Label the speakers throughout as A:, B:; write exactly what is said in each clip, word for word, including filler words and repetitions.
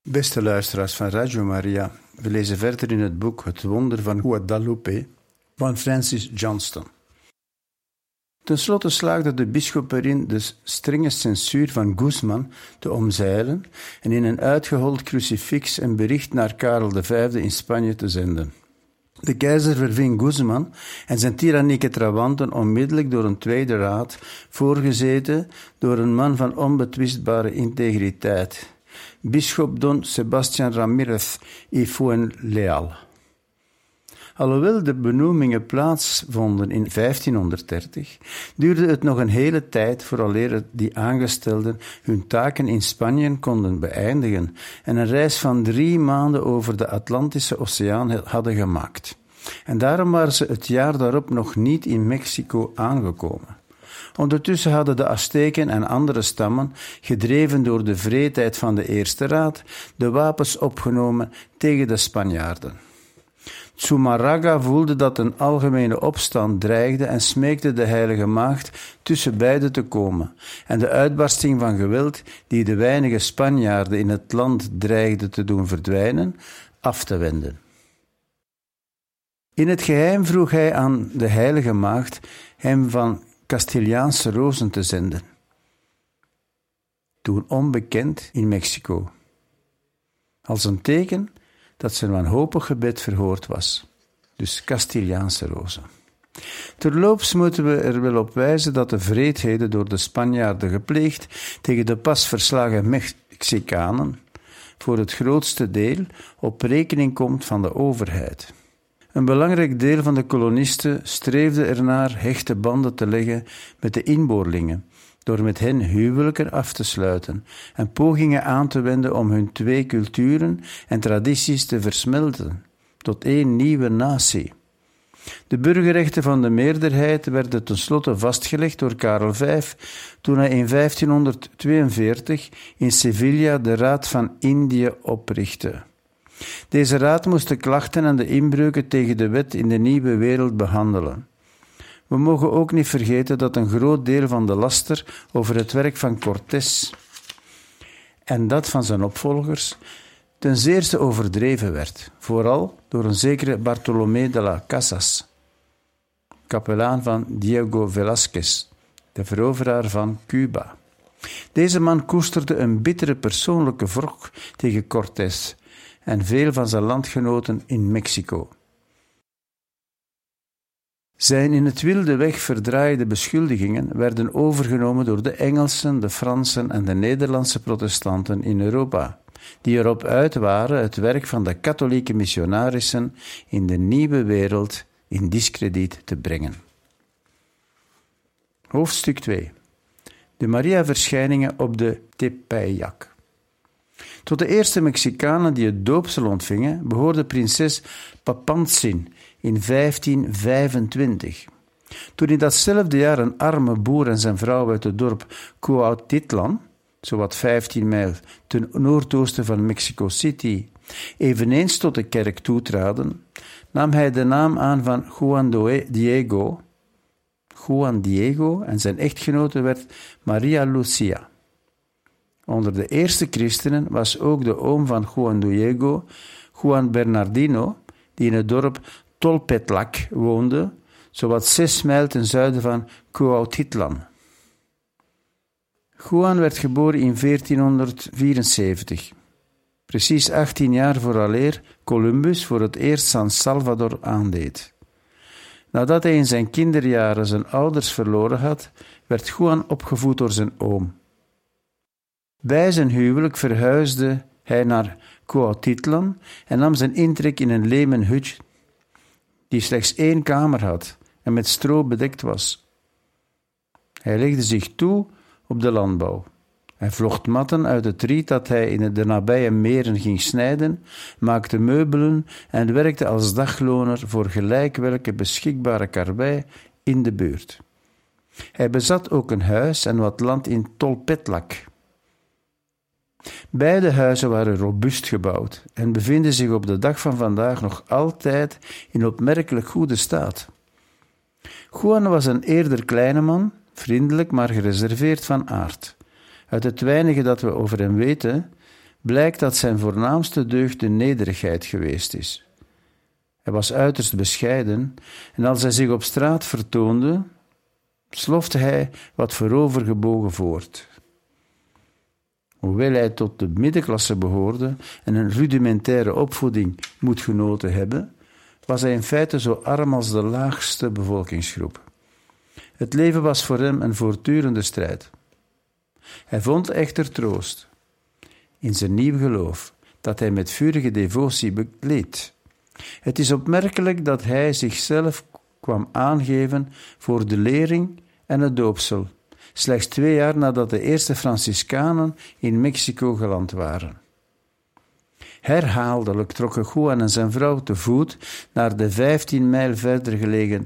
A: Beste luisteraars van Radio Maria, we lezen verder in het boek Het Wonder van Guadalupe van Francis Johnston. Ten slotte slaagde de bisschop erin de strenge censuur van Guzman te omzeilen en in een uitgehold crucifix een bericht naar Karel de Vijfde in Spanje te zenden. De keizer verving Guzman en zijn tyrannieke trawanten onmiddellijk door een tweede raad, voorgezeten door een man van onbetwistbare integriteit, bisschop Don Sebastián Ramírez y Fuenleal. Alhoewel de benoemingen plaatsvonden in vijftienhonderddertig, duurde het nog een hele tijd vooraleer die aangestelden hun taken in Spanje konden beëindigen en een reis van drie maanden over de Atlantische Oceaan hadden gemaakt. En daarom waren ze het jaar daarop nog niet in Mexico aangekomen. Ondertussen hadden de Azteken en andere stammen, gedreven door de wreedheid van de Eerste Raad, de wapens opgenomen tegen de Spanjaarden. Zumarraga voelde dat een algemene opstand dreigde en smeekte de Heilige Maagd tussen beiden te komen en de uitbarsting van geweld die de weinige Spanjaarden in het land dreigde te doen verdwijnen, af te wenden. In het geheim vroeg hij aan de Heilige Maagd hem van Castiliaanse rozen te zenden, toen onbekend in Mexico, als een teken dat zijn wanhopig gebed verhoord was. Dus Castiliaanse rozen. Terloops moeten we er wel op wijzen dat de wreedheden door de Spanjaarden gepleegd tegen de pas verslagen Mexicanen voor het grootste deel op rekening komt van de overheid. Een belangrijk deel van de kolonisten streefde ernaar hechte banden te leggen met de inboorlingen, door met hen huwelijken af te sluiten en pogingen aan te wenden om hun twee culturen en tradities te versmelten tot één nieuwe natie. De burgerrechten van de meerderheid werden tenslotte vastgelegd door Karel de Vijfde toen hij in vijftienhonderdtweeënveertig in Sevilla de Raad van Indië oprichtte. Deze raad moest de klachten en de inbreuken tegen de wet in de nieuwe wereld behandelen. We mogen ook niet vergeten dat een groot deel van de laster over het werk van Cortés en dat van zijn opvolgers ten zeerste overdreven werd, vooral door een zekere Bartolomé de las Casas, kapelaan van Diego Velázquez, de veroveraar van Cuba. Deze man koesterde een bittere persoonlijke wrok tegen Cortés en veel van zijn landgenoten in Mexico. Zijn in het wilde weg verdraaide beschuldigingen werden overgenomen door de Engelsen, de Fransen en de Nederlandse protestanten in Europa, die erop uit waren het werk van de katholieke missionarissen in de nieuwe wereld in diskrediet te brengen. Hoofdstuk twee. De Maria-verschijningen op de Tepeyac. Tot de eerste Mexicanen die het doopsel ontvingen, behoorde prinses Papantzin in vijftien vijfentwintig. Toen in datzelfde jaar een arme boer en zijn vrouw uit het dorp Cuautitlan, zowat vijftien mijl ten noordoosten van Mexico City, eveneens tot de kerk toetraden, nam hij de naam aan van Juan Diego. Juan Diego en zijn echtgenote werd Maria Lucia. Onder de eerste christenen was ook de oom van Juan Diego, Juan Bernardino, die in het dorp Tolpetlac woonde, zowat zes mijl ten zuiden van Cuautitlan. Juan werd geboren in veertienhonderdvierenzeventig, precies achttien jaar vooraleer Columbus voor het eerst San Salvador aandeed. Nadat hij in zijn kinderjaren zijn ouders verloren had, werd Juan opgevoed door zijn oom. Bij zijn huwelijk verhuisde hij naar Cuautitlan en nam zijn intrek in een lemen hut die slechts één kamer had en met stro bedekt was. Hij legde zich toe op de landbouw. Hij vlocht matten uit het riet dat hij in de nabije meren ging snijden, maakte meubelen en werkte als dagloner voor gelijk welke beschikbare karwei in de buurt. Hij bezat ook een huis en wat land in Tolpetlac. Beide huizen waren robuust gebouwd en bevinden zich op de dag van vandaag nog altijd in opmerkelijk goede staat. Juan was een eerder kleine man, vriendelijk maar gereserveerd van aard. Uit het weinige dat we over hem weten, blijkt dat zijn voornaamste deugd de nederigheid geweest is. Hij was uiterst bescheiden en als hij zich op straat vertoonde, slofte hij wat voorovergebogen voort. Hoewel hij tot de middenklasse behoorde en een rudimentaire opvoeding moet genoten hebben, was hij in feite zo arm als de laagste bevolkingsgroep. Het leven was voor hem een voortdurende strijd. Hij vond echter troost in zijn nieuw geloof, dat hij met vurige devotie bekleed. Het is opmerkelijk dat hij zichzelf kwam aangeven voor de lering en het doopsel, slechts twee jaar nadat de eerste Franciscanen in Mexico geland waren. Herhaaldelijk trokken Juan en zijn vrouw te voet naar de vijftien mijl verder gelegen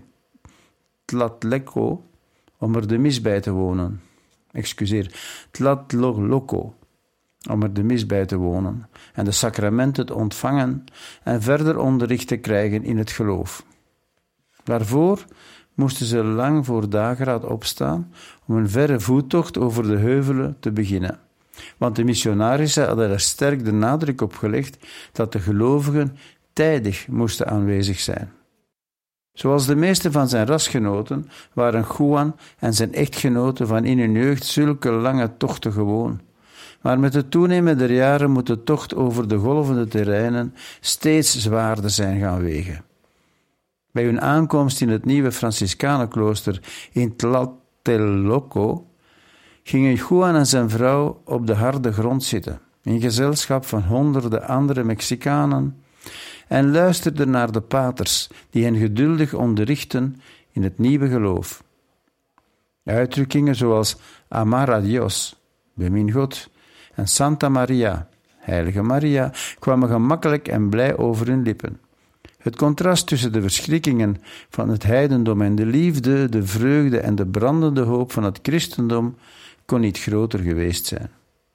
A: Tlatleco om er de mis bij te wonen. Excuseer, Tlatloloco, om er de mis bij te wonen en de sacramenten te ontvangen en verder onderricht te krijgen in het geloof. Daarvoor moesten ze lang voor dageraad opstaan om een verre voettocht over de heuvelen te beginnen. Want de missionarissen hadden er sterk de nadruk op gelegd dat de gelovigen tijdig moesten aanwezig zijn. Zoals de meeste van zijn rasgenoten waren Juan en zijn echtgenote van in hun jeugd zulke lange tochten gewoon. Maar met het toenemen der jaren moet de tocht over de golvende terreinen steeds zwaarder zijn gaan wegen. Bij hun aankomst in het nieuwe Franciscanenklooster in Tlatelolco gingen Juan en zijn vrouw op de harde grond zitten, in gezelschap van honderden andere Mexicanen, en luisterden naar de paters, die hen geduldig onderrichten in het nieuwe geloof. Uitdrukkingen zoals Amar a Dios, bemin God, en Santa Maria, Heilige Maria, kwamen gemakkelijk en blij over hun lippen. Het contrast tussen de verschrikkingen van het heidendom en de liefde, de vreugde en de brandende hoop van het christendom kon niet groter geweest zijn.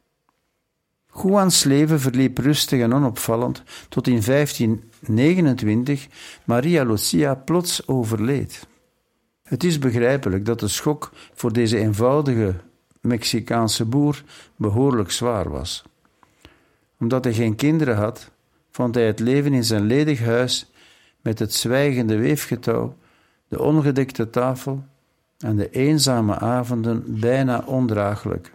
A: Juans leven verliep rustig en onopvallend tot in vijftien negenentwintig Maria Lucia plots overleed. Het is begrijpelijk dat de schok voor deze eenvoudige Mexicaanse boer behoorlijk zwaar was. Omdat hij geen kinderen had, vond hij het leven in zijn ledig huis met het zwijgende weefgetouw, de ongedekte tafel en de eenzame avonden bijna ondraaglijk.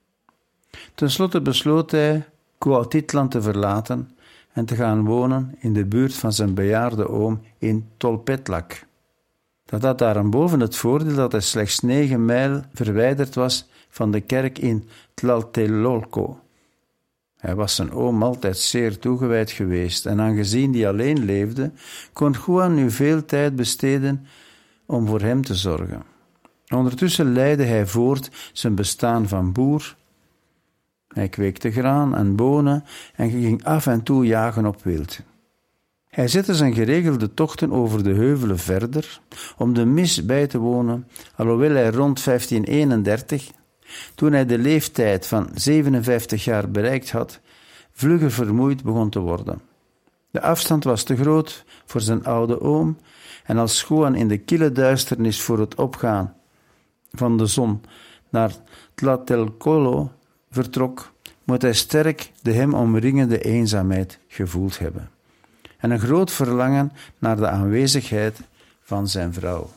A: Ten slotte besloot hij Cuautitlan te verlaten en te gaan wonen in de buurt van zijn bejaarde oom in Tolpetlac. Dat had daarboven het voordeel dat hij slechts negen mijl verwijderd was van de kerk in Tlatelolco. Hij was zijn oom altijd zeer toegewijd geweest en aangezien hij alleen leefde, kon Juan nu veel tijd besteden om voor hem te zorgen. Ondertussen leidde hij voort zijn bestaan van boer. Hij kweekte graan en bonen en ging af en toe jagen op wild. Hij zette zijn geregelde tochten over de heuvelen verder om de mis bij te wonen, alhoewel hij rond vijftien eenendertig, toen hij de leeftijd van zevenenvijftig jaar bereikt had, vlugger vermoeid begon te worden. De afstand was te groot voor zijn oude oom en als Juan in de kille duisternis voor het opgaan van de zon naar Tlatelolco vertrok, moet hij sterk de hem omringende eenzaamheid gevoeld hebben en een groot verlangen naar de aanwezigheid van zijn vrouw.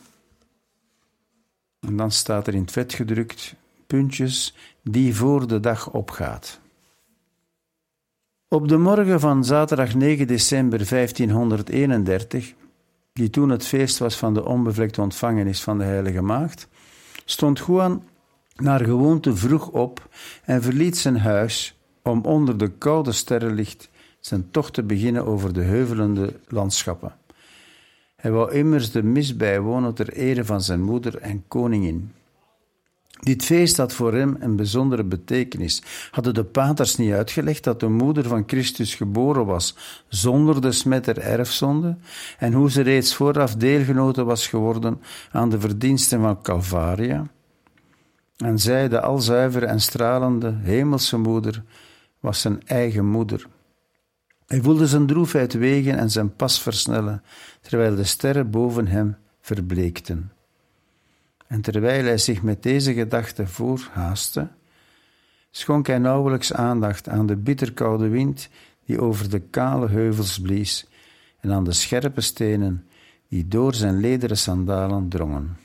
A: En dan staat er in het vet gedrukt, puntjes, die voor de dag opgaat. Op de morgen van zaterdag negen december vijftienhonderdeenendertig, die toen het feest was van de onbevlekte ontvangenis van de Heilige Maagd, stond Juan naar gewoonte vroeg op en verliet zijn huis om onder de koude sterrenlicht zijn tocht te beginnen over de heuvelende landschappen. Hij wou immers de mis bijwonen ter ere van zijn moeder en koningin. Dit feest had voor hem een bijzondere betekenis. Hadden de paters niet uitgelegd dat de moeder van Christus geboren was zonder de smet der erfzonde en hoe ze reeds vooraf deelgenote was geworden aan de verdiensten van Calvaria? En zij, de alzuivere en stralende hemelse moeder, was zijn eigen moeder. Hij voelde zijn droefheid wegen en zijn pas versnellen, terwijl de sterren boven hem verbleekten. En terwijl hij zich met deze gedachte voorhaastte, schonk hij nauwelijks aandacht aan de bitterkoude wind die over de kale heuvels blies en aan de scherpe stenen die door zijn lederen sandalen drongen.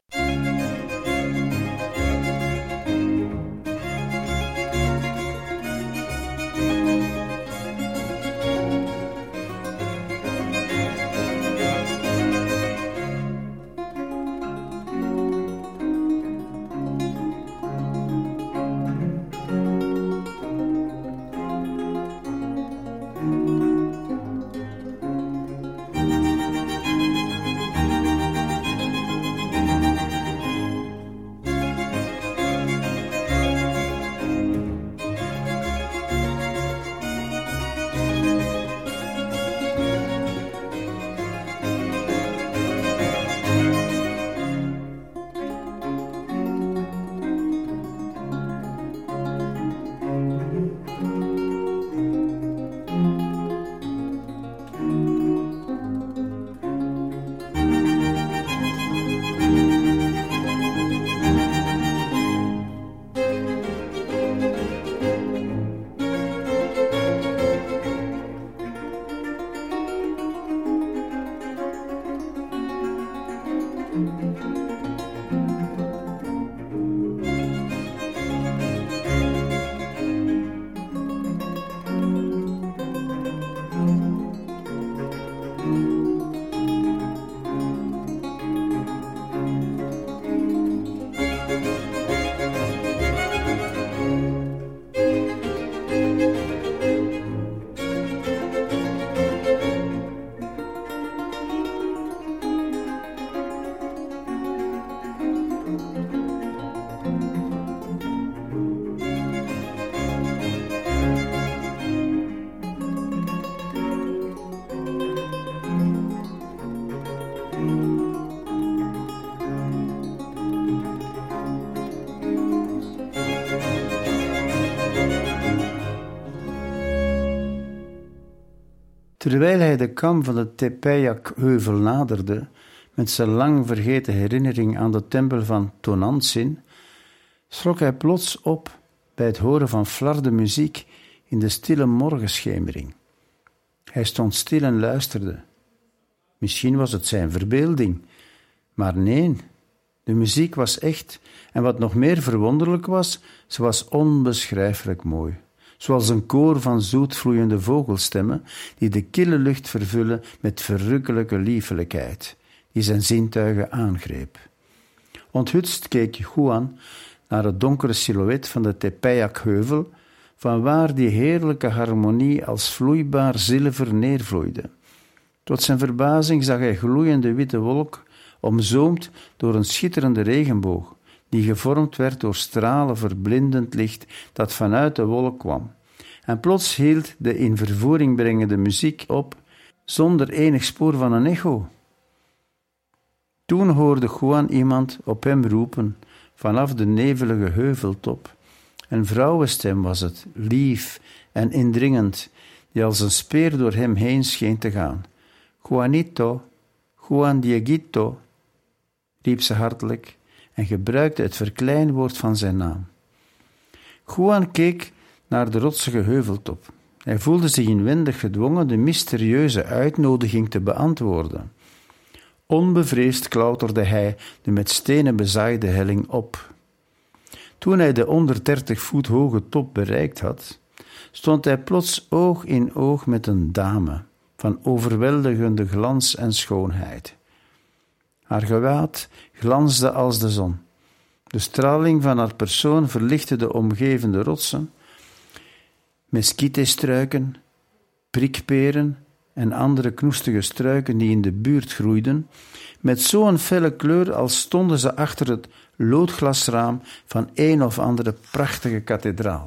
A: Terwijl hij de kam van de Tepeyac-heuvel naderde, met zijn lang vergeten herinnering aan de tempel van Tonantzin, schrok hij plots op bij het horen van flarde muziek in de stille morgenschemering. Hij stond stil en luisterde. Misschien was het zijn verbeelding, maar nee, de muziek was echt en wat nog meer verwonderlijk was, ze was onbeschrijfelijk mooi. Zoals een koor van zoetvloeiende vogelstemmen die de kille lucht vervullen met verrukkelijke liefelijkheid, die zijn zintuigen aangreep. Onthutst keek Juan naar het donkere silhouet van de Tepeyac-heuvel, vanwaar die heerlijke harmonie als vloeibaar zilver neervloeide. Tot zijn verbazing zag hij gloeiende witte wolk, omzoomd door een schitterende regenboog, die gevormd werd door stralen verblindend licht dat vanuit de wolk kwam. En plots hield de in vervoering brengende muziek op, zonder enig spoor van een echo. Toen hoorde Juan iemand op hem roepen, vanaf de nevelige heuveltop. Een vrouwenstem was het, lief en indringend, die als een speer door hem heen scheen te gaan. Juanito, Juan Dieguito, riep ze hartelijk en gebruikte het verkleinwoord van zijn naam. Juan keek naar de rotsige heuveltop. Hij voelde zich inwendig gedwongen de mysterieuze uitnodiging te beantwoorden. Onbevreesd klauterde hij de met stenen bezaaide helling op. Toen hij de onder dertig voet hoge top bereikt had, stond hij plots oog in oog met een dame van overweldigende glans en schoonheid. Haar gewaad glansde als de zon. De straling van haar persoon verlichtte de omgevende rotsen, mesquitestruiken, prikperen en andere knoestige struiken die in de buurt groeiden, met zo'n felle kleur als stonden ze achter het loodglasraam van een of andere prachtige kathedraal.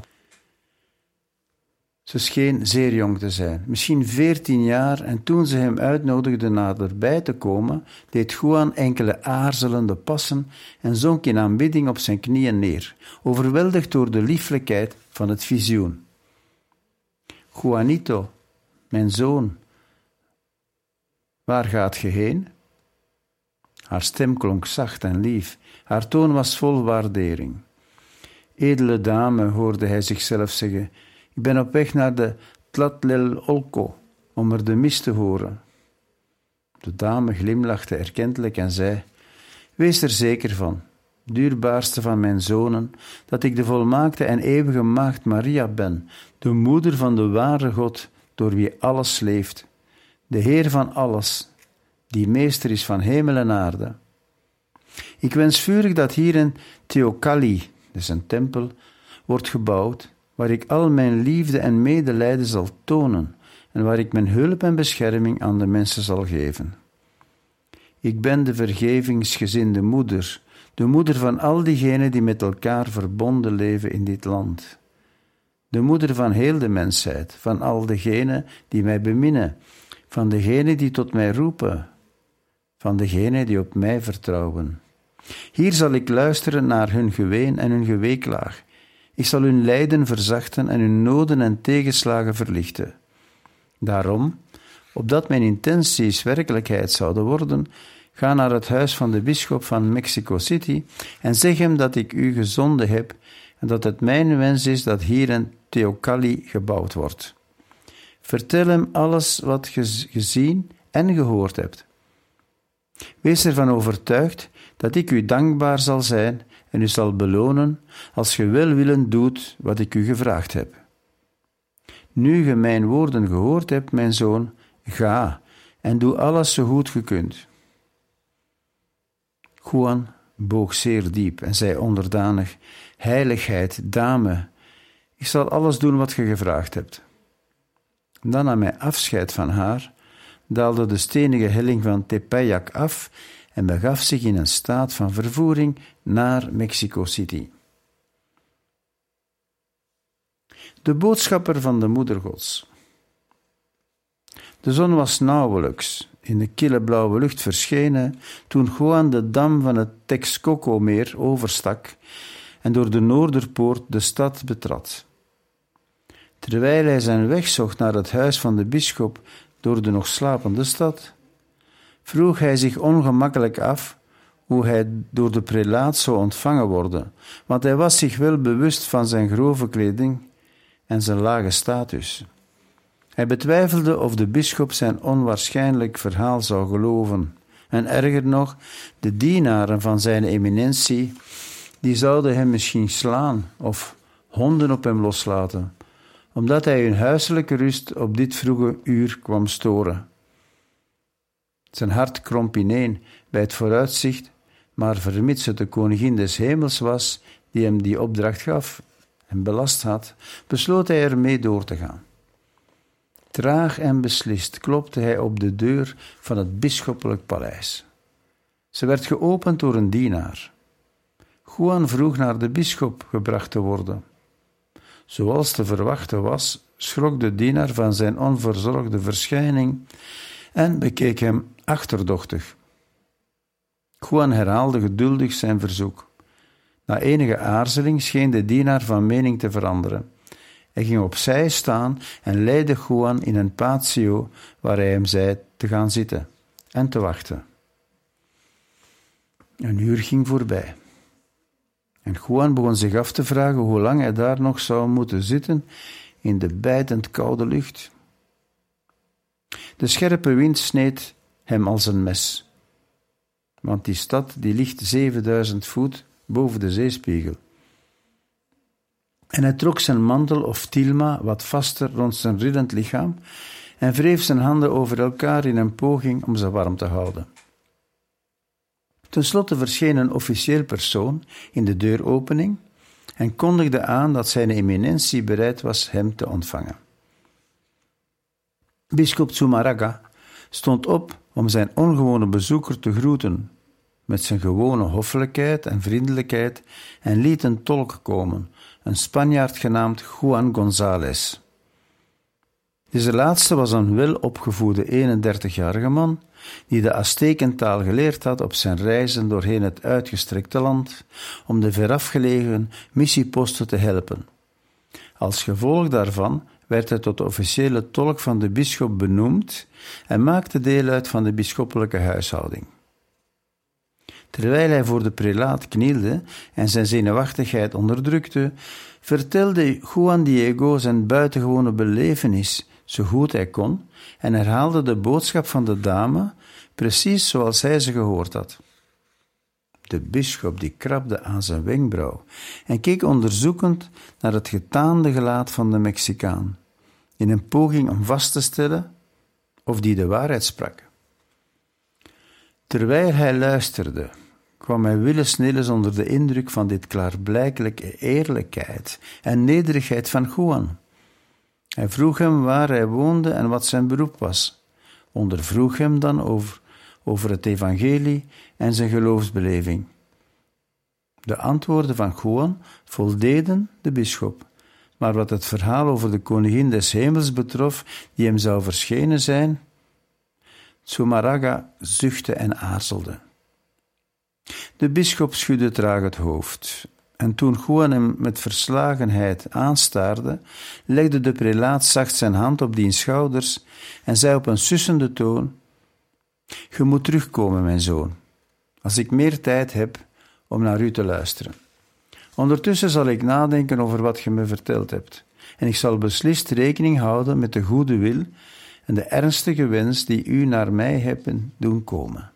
A: Ze scheen zeer jong te zijn, misschien veertien jaar, en toen ze hem uitnodigde naderbij te komen, deed Juan enkele aarzelende passen en zonk in aanbidding op zijn knieën neer, overweldigd door de lieflijkheid van het visioen. Juanito, mijn zoon, waar gaat ge heen? Haar stem klonk zacht en lief, haar toon was vol waardering. Edele dame, hoorde hij zichzelf zeggen, ik ben op weg naar de Tlatelolco om er de mis te horen. De dame glimlachte erkentelijk en zei, wees er zeker van, duurbaarste van mijn zonen, dat ik de volmaakte en eeuwige maagd Maria ben, de moeder van de ware God, door wie alles leeft, de Heer van alles, die meester is van hemel en aarde. Ik wens vurig dat hier een Theocalli, dus een tempel, wordt gebouwd, waar ik al mijn liefde en medelijden zal tonen en waar ik mijn hulp en bescherming aan de mensen zal geven. Ik ben de vergevingsgezinde moeder, de moeder van al diegenen die met elkaar verbonden leven in dit land. De moeder van heel de mensheid, van al degenen die mij beminnen, van degenen die tot mij roepen, van degenen die op mij vertrouwen. Hier zal ik luisteren naar hun geween en hun geweeklaag. Ik zal hun lijden verzachten en hun noden en tegenslagen verlichten. Daarom, opdat mijn intenties werkelijkheid zouden worden, ga naar het huis van de bisschop van Mexico City en zeg hem dat ik u gezonden heb en dat het mijn wens is dat hier een Theocalli gebouwd wordt. Vertel hem alles wat je gezien en gehoord hebt. Wees ervan overtuigd dat ik u dankbaar zal zijn en u zal belonen als je welwillend doet wat ik u gevraagd heb. Nu je mijn woorden gehoord hebt, mijn zoon, ga en doe alles zo goed je kunt. Juan boog zeer diep en zei onderdanig, heiligheid, dame, ik zal alles doen wat je gevraagd hebt. Dan nam hij afscheid van haar, daalde de stenige helling van Tepeyac af en begaf zich in een staat van vervoering naar Mexico City. De boodschapper van de Moeder Gods. De zon was nauwelijks in de kille blauwe lucht verschenen toen Juan de dam van het Texcoco-meer overstak en door de Noorderpoort de stad betrad. Terwijl hij zijn weg zocht naar het huis van de bisschop door de nog slapende stad, vroeg hij zich ongemakkelijk af hoe hij door de prelaat zou ontvangen worden, want hij was zich wel bewust van zijn grove kleding en zijn lage status. Hij betwijfelde of de bisschop zijn onwaarschijnlijk verhaal zou geloven. En erger nog, de dienaren van zijn eminentie, die zouden hem misschien slaan of honden op hem loslaten, omdat hij hun huiselijke rust op dit vroege uur kwam storen. Zijn hart kromp ineen bij het vooruitzicht, maar vermits het de koningin des hemels was die hem die opdracht gaf en belast had, besloot hij ermee door te gaan. Traag en beslist klopte hij op de deur van het bisschoppelijk paleis. Ze werd geopend door een dienaar. Juan vroeg naar de bisschop gebracht te worden. Zoals te verwachten was, schrok de dienaar van zijn onverzorgde verschijning en bekeek hem achterdochtig. Juan herhaalde geduldig zijn verzoek. Na enige aarzeling scheen de dienaar van mening te veranderen. Hij ging opzij staan en leidde Juan in een patio waar hij hem zei te gaan zitten en te wachten. Een uur ging voorbij. En Juan begon zich af te vragen hoe lang hij daar nog zou moeten zitten in de bijtend koude lucht. De scherpe wind sneed hem als een mes, want die stad die ligt zevenduizend voet boven de zeespiegel. En hij trok zijn mantel of tilma wat vaster rond zijn rillend lichaam en wreef zijn handen over elkaar in een poging om ze warm te houden. Ten slotte verscheen een officieel persoon in de deuropening en kondigde aan dat zijn eminentie bereid was hem te ontvangen. Bisschop Zumarraga stond op om zijn ongewone bezoeker te groeten met zijn gewone hoffelijkheid en vriendelijkheid en liet een tolk komen, een Spanjaard genaamd Juan González. Deze laatste was een welopgevoede eenendertigjarige man die de Aztekentaal geleerd had op zijn reizen doorheen het uitgestrekte land om de verafgelegen missieposten te helpen. Als gevolg daarvan werd hij tot de officiële tolk van de bisschop benoemd en maakte deel uit van de bisschoppelijke huishouding. Terwijl hij voor de prelaat knielde en zijn zenuwachtigheid onderdrukte, vertelde Juan Diego zijn buitengewone belevenis zo goed hij kon en herhaalde de boodschap van de dame precies zoals hij ze gehoord had. De bisschop die krabde aan zijn wenkbrauw en keek onderzoekend naar het getaande gelaat van de Mexicaan, in een poging om vast te stellen of die de waarheid sprak. Terwijl hij luisterde, kwam hij willens-nillens onder de indruk van dit klaarblijkelijke eerlijkheid en nederigheid van Juan. Hij vroeg hem waar hij woonde en wat zijn beroep was, ondervroeg hem dan over, over het evangelie en zijn geloofsbeleving. De antwoorden van Juan voldeden de bisschop, maar wat het verhaal over de koningin des hemels betrof, die hem zou verschenen zijn, Zumarraga zuchtte en aarzelde. De bisschop schudde traag het hoofd, en toen Juan hem met verslagenheid aanstaarde, legde de prelaat zacht zijn hand op diens schouders en zei op een sussende toon: "Je moet terugkomen, mijn zoon, als ik meer tijd heb om naar u te luisteren. Ondertussen zal ik nadenken over wat je me verteld hebt, en ik zal beslist rekening houden met de goede wil en de ernstige wens die u naar mij hebben doen komen."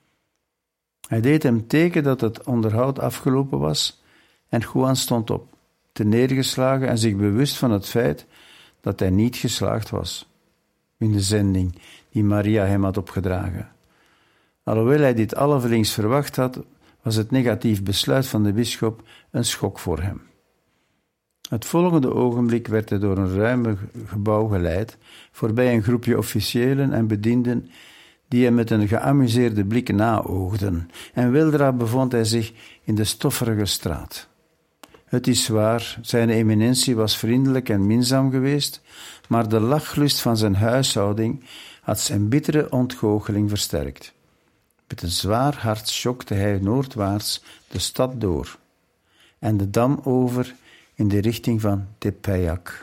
A: Hij deed hem teken dat het onderhoud afgelopen was, en Juan stond op, te neergeslagen en zich bewust van het feit dat hij niet geslaagd was in de zending die Maria hem had opgedragen. Alhoewel hij dit allevelingsd verwacht had, was het negatief besluit van de bisschop een schok voor hem. Het volgende ogenblik werd hij door een ruime gebouw geleid, voorbij een groepje officiëlen en bedienden die hem met een geamuseerde blik naoogden, en weldra bevond hij zich in de stofferige straat. Het is waar, zijn eminentie was vriendelijk en minzaam geweest, maar de lachlust van zijn huishouding had zijn bittere ontgoocheling versterkt. Met een zwaar hart schokte hij noordwaarts de stad door en de dam over in de richting van Tepeyac.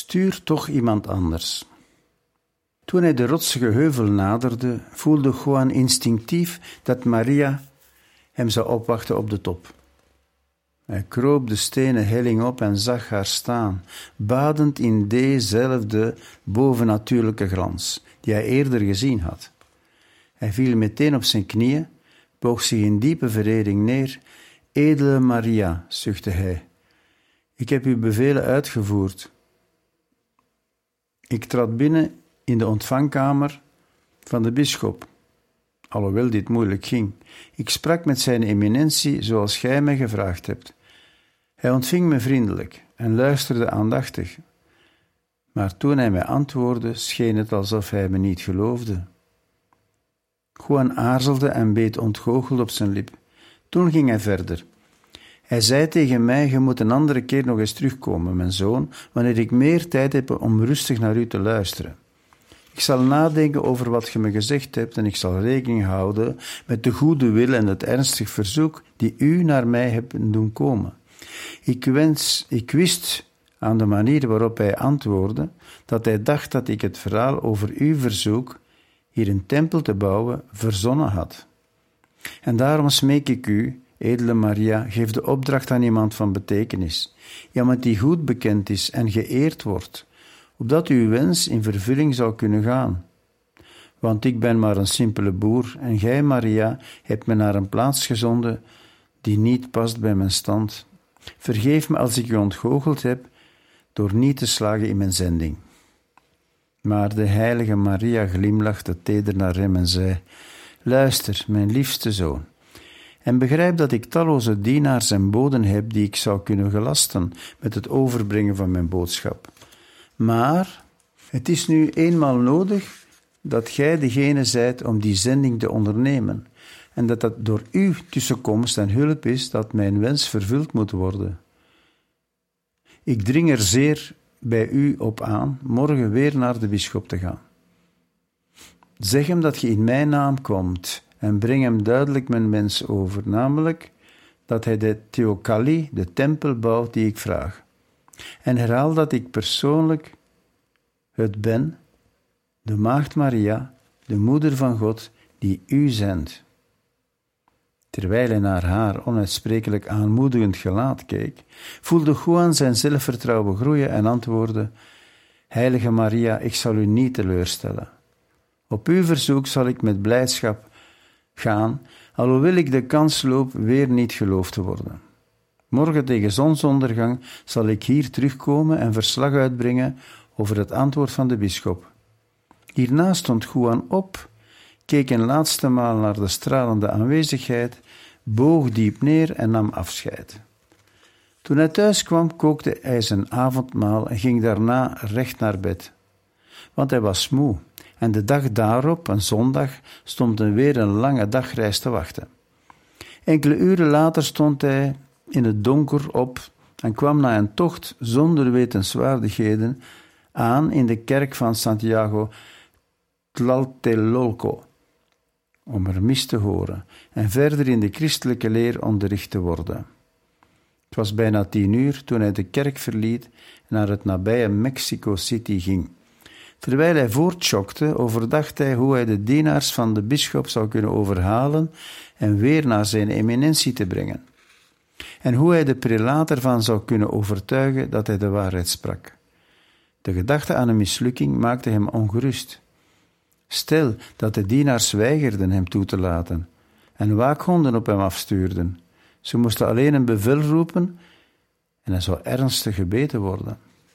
A: Stuur toch iemand anders. Toen hij de rotsige heuvel naderde, voelde Juan instinctief dat Maria hem zou opwachten op de top. Hij kroop de stenen helling op en zag haar staan, badend in dezelfde bovennatuurlijke glans die hij eerder gezien had. Hij viel meteen op zijn knieën, boog zich in diepe vereering neer. Edele Maria, zuchtte hij, ik heb uw bevelen uitgevoerd. Ik trad binnen in de ontvangkamer van de bisschop, alhoewel dit moeilijk ging. Ik sprak met zijn eminentie zoals gij mij gevraagd hebt. Hij ontving me vriendelijk en luisterde aandachtig. Maar toen hij mij antwoordde, scheen het alsof hij me niet geloofde. Juan aarzelde en beet ontgoocheld op zijn lip. Toen ging hij verder. Hij zei tegen mij, je moet een andere keer nog eens terugkomen, mijn zoon, wanneer ik meer tijd heb om rustig naar u te luisteren. Ik zal nadenken over wat je me gezegd hebt en ik zal rekening houden met de goede wil en het ernstig verzoek die u naar mij hebt doen komen. Ik, wens, ik wist aan de manier waarop hij antwoordde dat hij dacht dat ik het verhaal over uw verzoek hier een tempel te bouwen verzonnen had. En daarom smeek ik u, edele Maria, geef de opdracht aan iemand van betekenis, iemand die goed bekend is en geëerd wordt, opdat uw wens in vervulling zou kunnen gaan. Want ik ben maar een simpele boer en gij, Maria, hebt me naar een plaats gezonden die niet past bij mijn stand. Vergeef me als ik u ontgoocheld heb door niet te slagen in mijn zending. Maar de heilige Maria glimlachte teder naar hem en zei, luister, mijn liefste zoon, en begrijp dat ik talloze dienaars en boden heb die ik zou kunnen gelasten met het overbrengen van mijn boodschap. Maar het is nu eenmaal nodig dat gij degene zijt om die zending te ondernemen, en dat het door uw tussenkomst en hulp is dat mijn wens vervuld moet worden. Ik dring er zeer bij u op aan morgen weer naar de bisschop te gaan. Zeg hem dat je in mijn naam komt en breng hem duidelijk mijn wens over, namelijk dat hij de Theocalie, de tempel, bouwt die ik vraag. En herhaal dat ik persoonlijk het ben, de Maagd Maria, de Moeder van God, die u zendt. Terwijl hij naar haar onuitsprekelijk aanmoedigend gelaat keek, voelde Juan zijn zelfvertrouwen groeien en antwoordde, Heilige Maria, ik zal u niet teleurstellen. Op uw verzoek zal ik met blijdschap gaan, alhoewel ik de kans loop weer niet geloofd te worden. Morgen tegen zonsondergang zal ik hier terugkomen en verslag uitbrengen over het antwoord van de bisschop. Hierna stond Juan op, keek een laatste maal naar de stralende aanwezigheid, boog diep neer en nam afscheid. Toen hij thuis kwam, kookte hij zijn avondmaal en ging daarna recht naar bed. Want hij was moe en de dag daarop, een zondag, stond hem weer een lange dagreis te wachten. Enkele uren later stond hij in het donker op en kwam na een tocht zonder wetenswaardigheden aan in de kerk van Santiago Tlatelolco, om er mis te horen en verder in de christelijke leer onderricht te worden. Het was bijna tien uur toen hij de kerk verliet en naar het nabije Mexico City ging. Terwijl hij voortjokte, overdacht hij hoe hij de dienaars van de bisschop zou kunnen overhalen en weer naar zijn eminentie te brengen. En hoe hij de prelaat ervan zou kunnen overtuigen dat hij de waarheid sprak. De gedachte aan een mislukking maakte hem ongerust. Stel dat de dienaars weigerden hem toe te laten en waakhonden op hem afstuurden. Ze moesten alleen een bevel roepen en hij zou ernstig gebeten worden.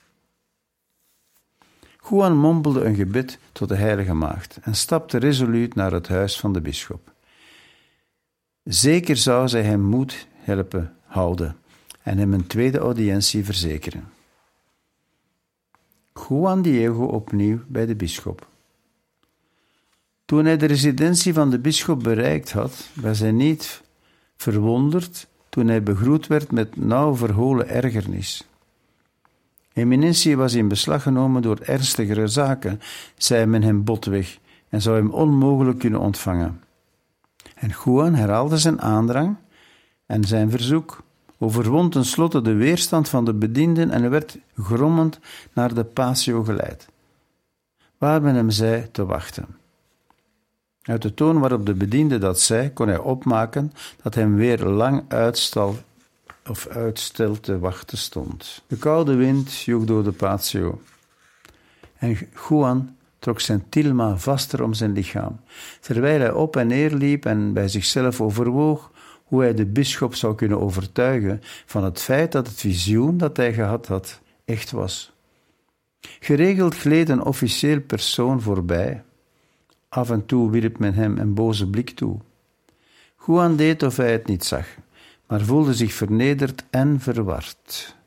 A: Juan mompelde een gebed tot de heilige maagd en stapte resoluut naar het huis van de bisschop. Zeker zou zij hem moed helpen houden en hem een tweede audiëntie verzekeren. Juan Diego opnieuw bij de bisschop. Toen hij de residentie van de bisschop bereikt had, was hij niet verwonderd toen hij begroet werd met nauw verholen ergernis. Eminentie was in beslag genomen door ernstigere zaken, zei men hem botweg, en zou hem onmogelijk kunnen ontvangen. En Juan herhaalde zijn aandrang en zijn verzoek overwon tenslotte de weerstand van de bedienden en werd grommend naar de patio geleid, waar men hem zei te wachten. Uit de toon waarop de bediende dat zei, kon hij opmaken dat hem weer lang uitstal of uitstel te wachten stond. De koude wind joeg door de patio en Juan trok zijn tilma vaster om zijn lichaam, terwijl hij op en neer liep en bij zichzelf overwoog hoe hij de bisschop zou kunnen overtuigen van het feit dat het visioen dat hij gehad had echt was. Geregeld gleed een officieel persoon voorbij. Af en toe wierp men hem een boze blik toe. Juan deed of hij het niet zag, maar voelde zich vernederd en verward.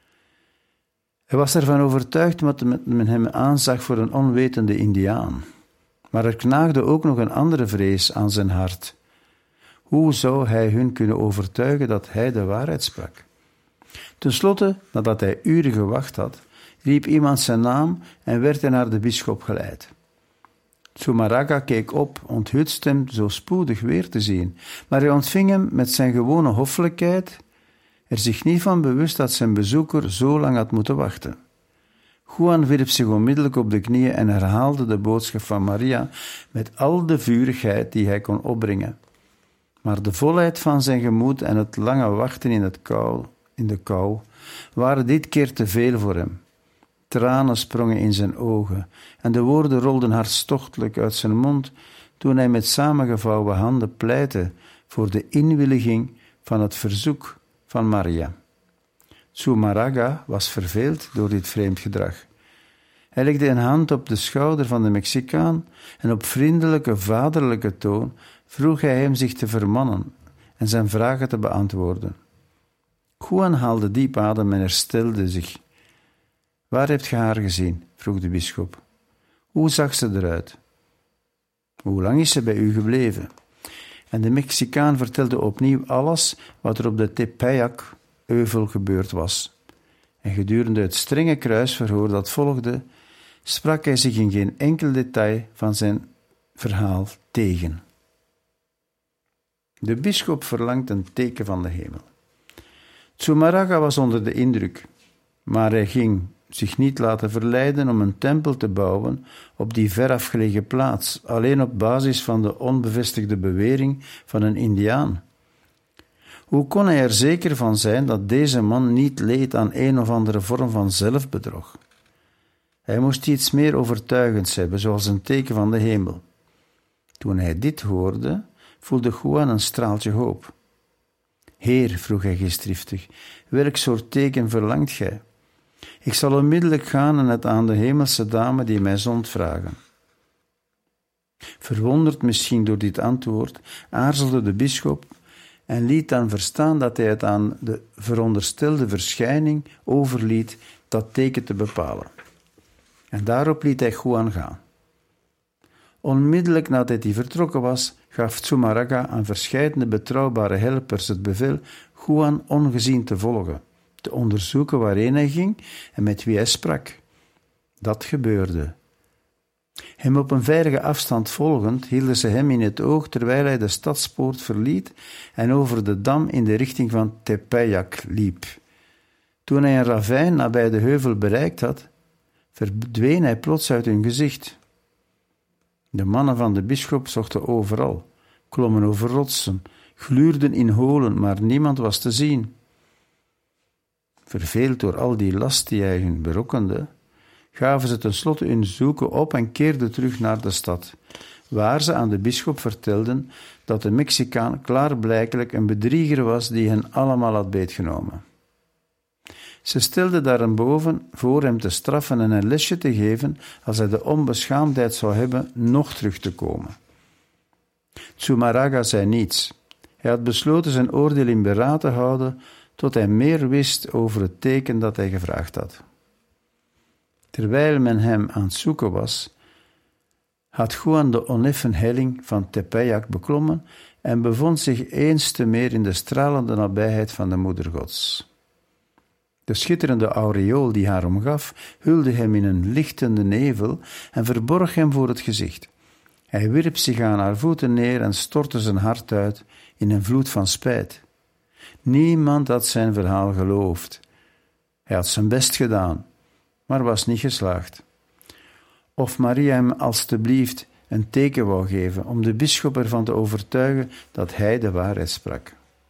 A: Hij was ervan overtuigd dat men hem aanzag voor een onwetende Indiaan. Maar er knaagde ook nog een andere vrees aan zijn hart. Hoe zou hij hun kunnen overtuigen dat hij de waarheid sprak? Ten slotte, nadat hij uren gewacht had, riep iemand zijn naam en werd hij naar de bisschop geleid. Zumarraga keek op, onthutst hem zo spoedig weer te zien, maar hij ontving hem met zijn gewone hoffelijkheid, er zich niet van bewust dat zijn bezoeker zo lang had moeten wachten. Juan wierp zich onmiddellijk op de knieën en herhaalde de boodschap van Maria met al de vurigheid die hij kon opbrengen. Maar de volheid van zijn gemoed en het lange wachten in, het kou, in de kou waren dit keer te veel voor hem. Tranen sprongen in zijn ogen en de woorden rolden hartstochtelijk uit zijn mond toen hij met samengevouwen handen pleitte voor de inwilliging van het verzoek van Maria. Zumarraga was verveeld door dit vreemd gedrag. Hij legde een hand op de schouder van de Mexicaan en op vriendelijke, vaderlijke toon vroeg hij hem zich te vermannen en zijn vragen te beantwoorden. Juan haalde diep adem en herstelde zich. Waar hebt ge haar gezien? Vroeg de bisschop. Hoe zag ze eruit? Hoe lang is ze bij u gebleven? En de Mexicaan vertelde opnieuw alles wat er op de Tepeyac-euvel gebeurd was. En gedurende het strenge kruisverhoor dat volgde, sprak hij zich in geen enkel detail van zijn verhaal tegen. De bisschop verlangt een teken van de hemel. Zumarraga was onder de indruk, maar hij ging zich niet laten verleiden om een tempel te bouwen op die verafgelegen plaats, alleen op basis van de onbevestigde bewering van een Indiaan. Hoe kon hij er zeker van zijn dat deze man niet leed aan een of andere vorm van zelfbedrog? Hij moest iets meer overtuigends hebben, zoals een teken van de hemel. Toen hij dit hoorde, voelde Juan een straaltje hoop. Heer, vroeg hij geestdriftig, welk soort teken verlangt gij? Ik zal onmiddellijk gaan en het aan de hemelse dame die mij zond vragen. Verwonderd misschien door dit antwoord, aarzelde de bisschop en liet dan verstaan dat hij het aan de veronderstelde verschijning overliet dat teken te bepalen. En daarop liet hij Juan gaan. Onmiddellijk nadat hij vertrokken was, gaf Zumarraga aan verscheidene betrouwbare helpers het bevel Juan ongezien te volgen, te onderzoeken waarheen hij ging en met wie hij sprak. Dat gebeurde. Hem op een veilige afstand volgend, hielden ze hem in het oog terwijl hij de stadspoort verliet en over de dam in de richting van Tepeyac liep. Toen hij een ravijn nabij de heuvel bereikt had, verdween hij plots uit hun gezicht. De mannen van de bisschop zochten overal, klommen over rotsen, gluurden in holen, maar niemand was te zien. Verveeld door al die last die hij hun berokkende, gaven ze tenslotte hun zoeken op en keerden terug naar de stad, waar ze aan de bisschop vertelden dat de Mexicaan klaarblijkelijk een bedrieger was die hen allemaal had beetgenomen. Ze stelden daarboven voor hem te straffen en een lesje te geven als hij de onbeschaamdheid zou hebben nog terug te komen. Zumarraga zei niets. Hij had besloten zijn oordeel in beraad te houden tot hij meer wist over het teken dat hij gevraagd had. Terwijl men hem aan het zoeken was, had Juan de oneffen helling van Tepeyac beklommen en bevond zich eens te meer in de stralende nabijheid van de Moeder Gods. De schitterende aureool die haar omgaf, hulde hem in een lichtende nevel en verborg hem voor het gezicht. Hij wierp zich aan haar voeten neer en stortte zijn hart uit in een vloed van spijt. Niemand had zijn verhaal geloofd. Hij had zijn best gedaan, maar was niet geslaagd. Of Maria hem alstublieft een teken wou geven om de bisschop ervan te overtuigen dat hij de waarheid sprak.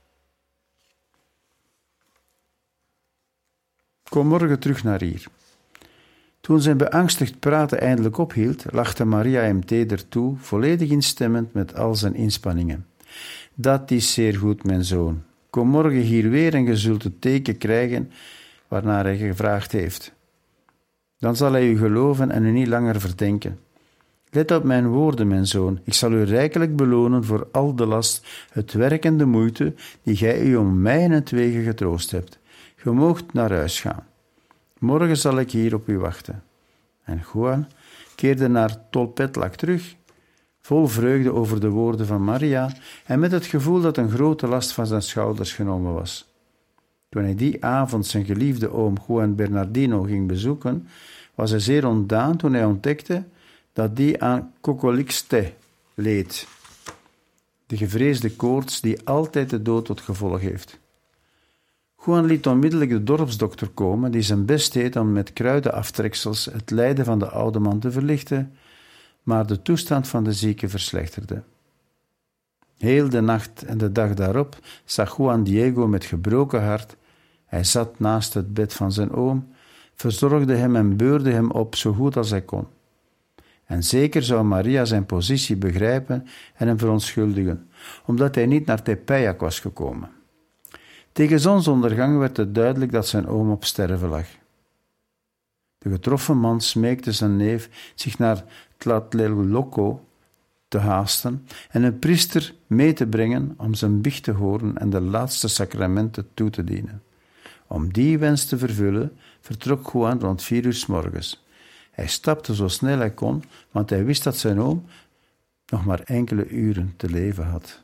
A: Kom morgen terug naar hier. Toen zijn beangstigd praten eindelijk ophield, lachte Maria hem teder toe, volledig instemmend met al zijn inspanningen. Dat is zeer goed, mijn zoon. Kom morgen hier weer en je zult het teken krijgen waarnaar hij gevraagd heeft. Dan zal hij u geloven en u niet langer verdenken. Let op mijn woorden, mijn zoon. Ik zal u rijkelijk belonen voor al de last, het werk en de moeite die gij u om mijnentwege getroost hebt. Je moogt naar huis gaan. Morgen zal ik hier op u wachten. En Juan keerde naar Tolpetlak terug, vol vreugde over de woorden van Maria en met het gevoel dat een grote last van zijn schouders genomen was. Toen hij die avond zijn geliefde oom Juan Bernardino ging bezoeken, was hij zeer ontdaan toen hij ontdekte dat die aan Cocolixte leed, de gevreesde koorts die altijd de dood tot gevolg heeft. Juan liet onmiddellijk de dorpsdokter komen, die zijn best deed om met kruidenaftreksels het lijden van de oude man te verlichten, maar de toestand van de zieke verslechterde. Heel de nacht en de dag daarop zag Juan Diego met gebroken hart. Hij zat naast het bed van zijn oom, verzorgde hem en beurde hem op zo goed als hij kon. En zeker zou Maria zijn positie begrijpen en hem verontschuldigen, omdat hij niet naar Tepeyac was gekomen. Tegen zonsondergang werd het duidelijk dat zijn oom op sterven lag. De getroffen man smeekte zijn neef zich naar Tlatelolco te haasten en een priester mee te brengen om zijn biecht te horen en de laatste sacramenten toe te dienen. Om die wens te vervullen, vertrok Juan rond vier uur 's morgens. Hij stapte zo snel hij kon, want hij wist dat zijn oom nog maar enkele uren te leven had.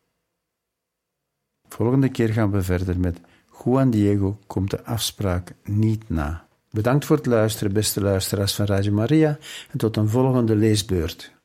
A: Volgende keer gaan we verder met Juan Diego komt de afspraak niet na. Bedankt voor het luisteren, beste luisteraars van Radio Maria, en tot een volgende leesbeurt.